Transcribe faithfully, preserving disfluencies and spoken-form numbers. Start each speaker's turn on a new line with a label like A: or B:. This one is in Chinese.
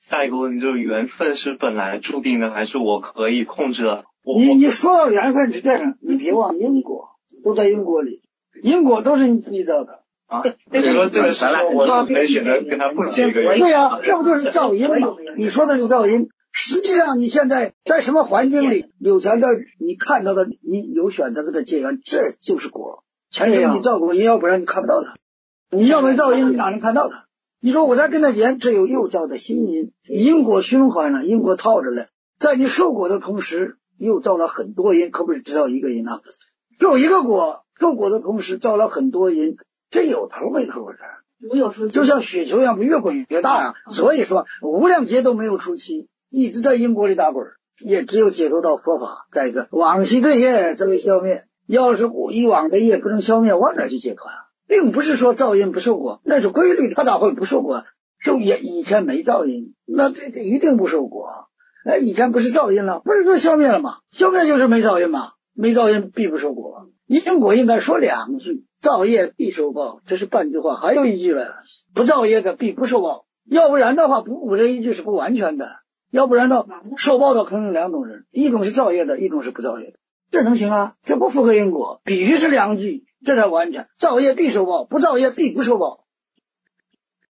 A: 下一个问题就是缘分是本来注定的，还是我可以控制的？
B: 你你说到缘分是这样，你别忘因果，都在因果里，因果都是你自己造的。
A: 啊，比如说这个时候我可以选择跟他不结一个缘。
B: 对呀、啊，这不就是造因吗？你说的是造因，实际上你现在在什么环境里，有钱的你看到的，你有选择的结缘，这就是果。前生你造过因，要不然你看不到它。你要没造因，你哪能看到它？你说我在跟他结，这有又造的新因，因果循环了，因果套着了，在你受果的同时，又造了很多因，可不是只造一个因啊。受一个果，受果的同时造了很多因。这有头没头的事，就像雪球一样，越滚越大啊！所以说，无量劫都没有出期，一直在因果里打滚，也只有解脱到佛法。再一个，往昔罪业则为消灭，要是以往的业不能消灭，往哪去解脱啊？并不是说造因不受果，那是规律，他咋会不受果？受也以前没造因，那这这一定不受果。哎，以前不是造因了，不是说消灭了吗？消灭就是没造因嘛，没造因必不受果。因果应该说两句。造业必受报，这是半句话，还有一句了，不造业的必不受报。要不然的话，补补这一句是不完全的。要不然呢，受报的可能有两种人，一种是造业的，一种是不造业的。这能行啊？这不符合因果，必须是两句，这才完全。造业必受报，不造业必不受报。